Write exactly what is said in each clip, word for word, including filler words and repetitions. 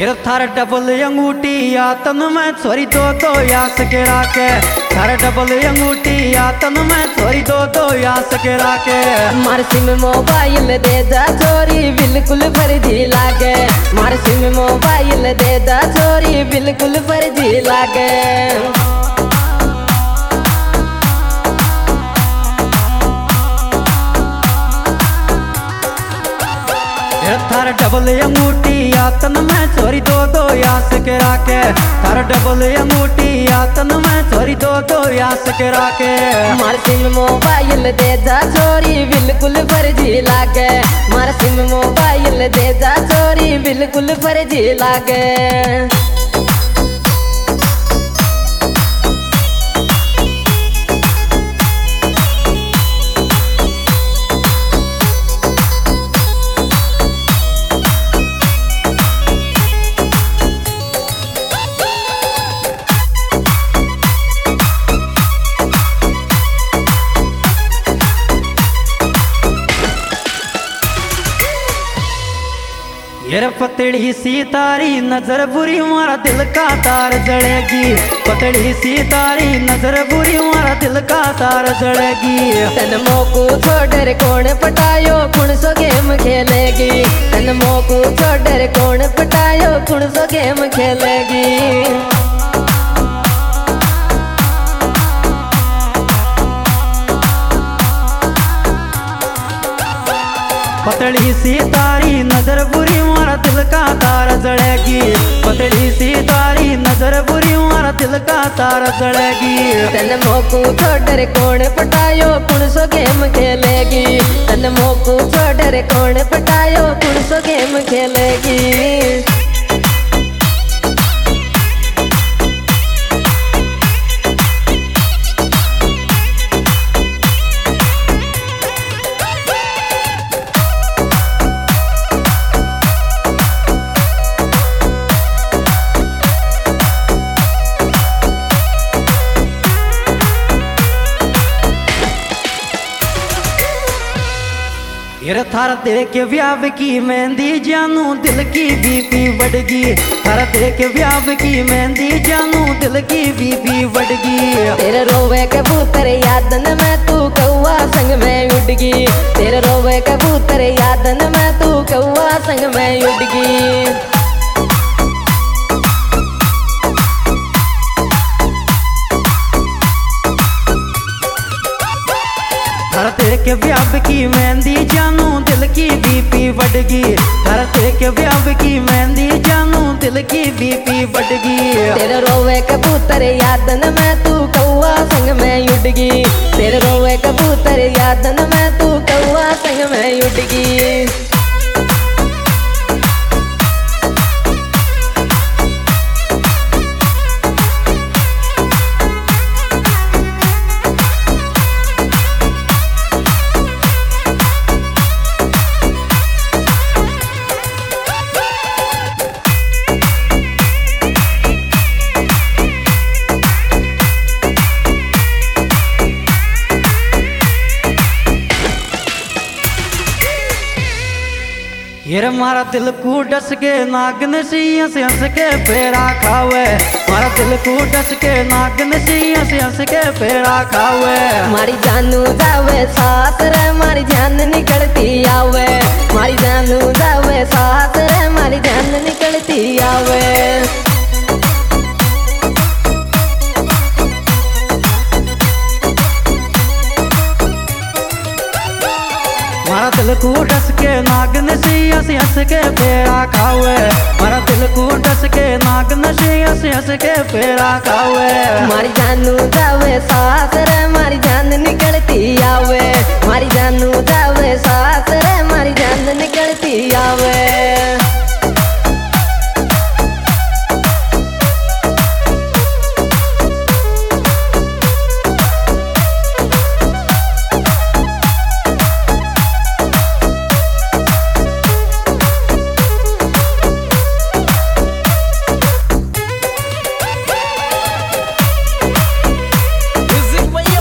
ये थार डबल अंगूठी या तन में छोरी दो दो यास के राके थार डबल अंगूठी या तन में छोरी दो दो यास के राके मार सिम मोबाइल दे जा छोरी बिल्कुल फर्जी लागे मार सिम मोबाइल दे जा छोरी बिल्कुल फर्जी लागे थार डबल अंगूठी या तन में छोरी दो दो यास के राके थार डबल अंगूठी या तन में छोरी दो दो यास के राके मार सिम मोबाइल दे जा छोरी बिल्कुल फर्जी लागे मार सिम मोबाइल दे जा छोरी बिल्कुल फर्जी लागे ये पतली सी तारी नजर बुरी मारा दिल का तार जड़ेगी पतली सी तारी नजर बुरी मारा दिल का तार जड़ेगी तन मोकू छोड़ कौन पटायो कौन सो गेम खेलेगी तन मोकू छोड़ कौन पटायो कौन सो गेम खेलेगी पतली सी तारी नजर बुरी मारा दिल का तार जड़ेगी पतली सी तारी नजर बुरी मारा दिल का तार जड़ेगी तन मोकू छोड़ कौन पटायो कौन सो गेम खेलेगी तन मोकू छोड़ कौन पटायो कौन सो गेम खेलेगी ये थार देख के व्याव की मेहंदी जानू दिल की बीपी बढ़गी थार देख के व्याव की मेहंदी जानू दिल की बीपी बढ़गी तेरे रोवे कबूतर यादन में तू कौवा संग में उड़गी तेरे रोवे कबूतर यादन में तू कौवा संग में उड़गी थार देख के व्याव की मेहंदी जानू दिल की बीपी बढ़गी थार देख के व्याव की मेहंदी जानू दिल की बीपी बढ़गी तेरे रोवे कबूतर यादन में तू कौवा संग में उड़गी तेरे रोवे कबूतर यादन में तू कौवा संग में उड़गी ये मारा दिल को डस के नागन सी हंस हंस के पेड़ा खावे मारा दिल को डस के नागन सी हंस हंस के पेड़ा खावे मारी जानू जावे सास रे मारी जान निकलती आवे मारी जानू जावे सास रे मारी जान निकलती आवे मारा दिल को डस के नागन सी हंस हंस के पेड़ा खावे मारा दिल को डस के नागन सी हंस हंस के पेड़ा खावे मारी जानू जावे सास रे मारी जान निकलती आवे मारी जानू जावे सास रे मारी जान निकलती आवे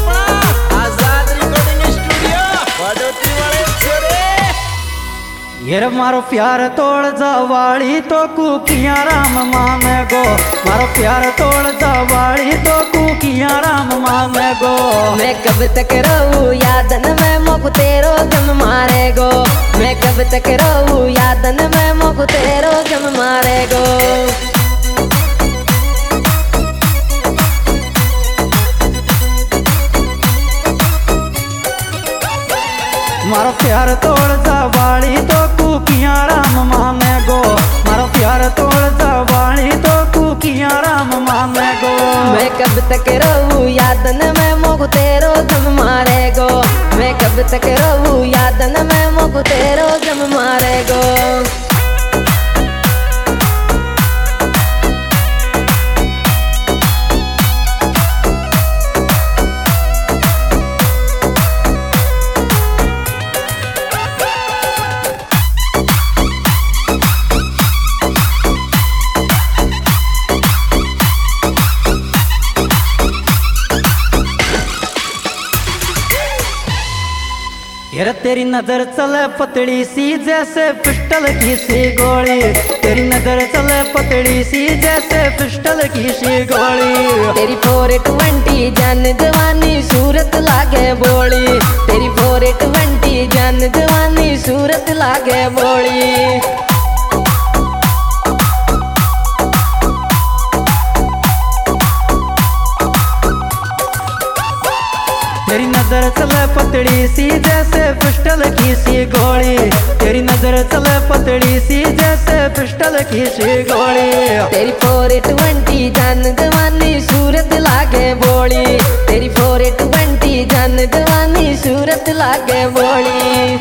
ये यार मारो प्यार तोड़ जावाली तो कुकिया राम माने गो, मारो प्यार तोड़ जावाली तो कुकिया राम माने गो। मैं कब तक रहूं यादन में मोको तेरो गम मारे गो, मैं कब तक रहूं यादन में मोको तेरो गम मारे गो। मारो प्यार तोड़ जावाली तो कुकिया राम माने गो, मारो प्यार तोड़ जावाली तो कुकिया राम माने गो। मैं कब तक रहूं यादन में मोको तेरो गम मारे गो, मैं कब तक रहूं यादन में मोको तेरो गम मारे गो। यार तेरी नजर चले पतड़ी सी जैसे पिस्टल की सी गोली, तेरी नजर चले पतड़ी सी जैसे पिस्टल की सी गोली। तेरी फोर ट्वेंटी जान जवानी सूरत लागे बोली, तेरी फोर ट्वेंटी जान जवानी सूरत लागे बोली। तेरी नजर चले पतड़ी सी जैसे पिस्टल की सी गोली, तेरी नजर चले पतड़ी सी जैसे पिस्टल की सी गोली। तेरी फोर ट्वेंटी जान जवानी सूरत लागे बोली, तेरी फोर ट्वेंटी जान जवानी सूरत लागे बोली।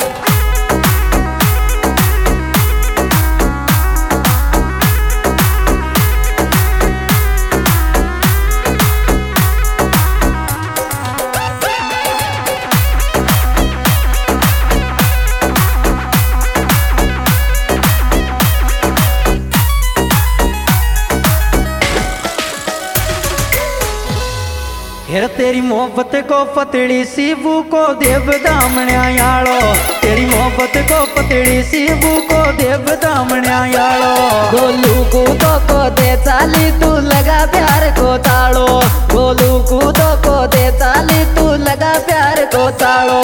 यार तेरी मोहब्बत को पतड़ी सी बू को देव दामण्या यालो, तेरी मोहब्बत को पतड़ी सी बू को देव दामण्या यालो। गोलू को तो को दे चाली तू लगा प्यार को तालो, गोलू को तो को दे चाली तू लगा प्यार को तालो।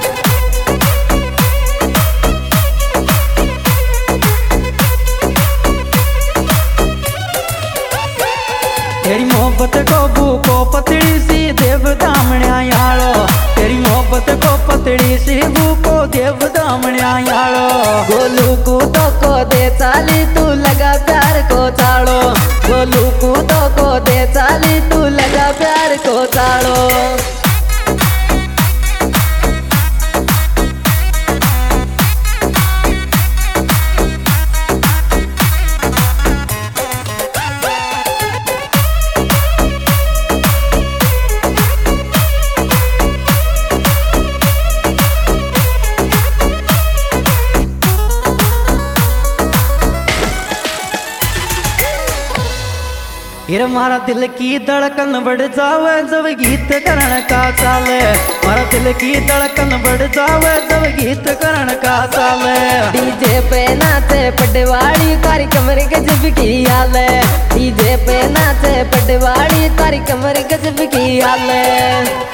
तेरी मोहब्बत को भूको पतड़ी सी देव दामण्या यालो, तेरी मोहब्बत को पतड़ी सी भूको देव दामण्या यालो। गोलू को तो को दे चाली तू लगा प्यार को तालो, गोलू को तो को दे चाली तू लगा प्यार को तालो। यार मारा दिल की धड़कन बढ़ जावे जब गीत करण का चाले, मारा दिल की धड़कन बढ़ जावे जब गीत करण का चाले। डीजे पे नाचे पटवाड़ी तारी कमर गजब की हाल है, डीजे पे नाचे पटवाड़ी तारी कमर गजब की हाल है।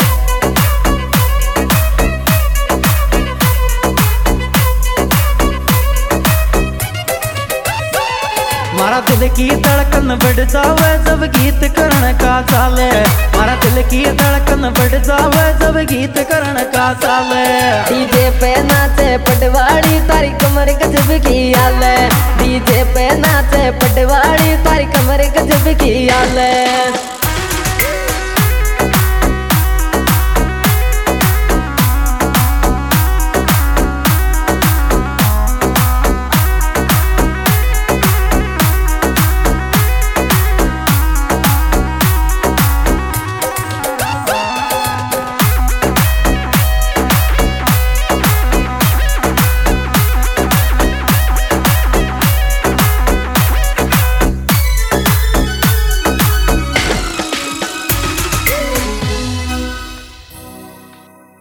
मारा दिल की धड़कन बढ़ जावे जब गीत करण का चाले, मारा दिल की धड़कन बढ़ जावे जब गीत करण का चाले। डीजे पे नाचे पटवाड़ी तारी कमर गजब की हाल है, डीजे पे नाचे पटवाड़ी तारी कमर गजब की हाल है।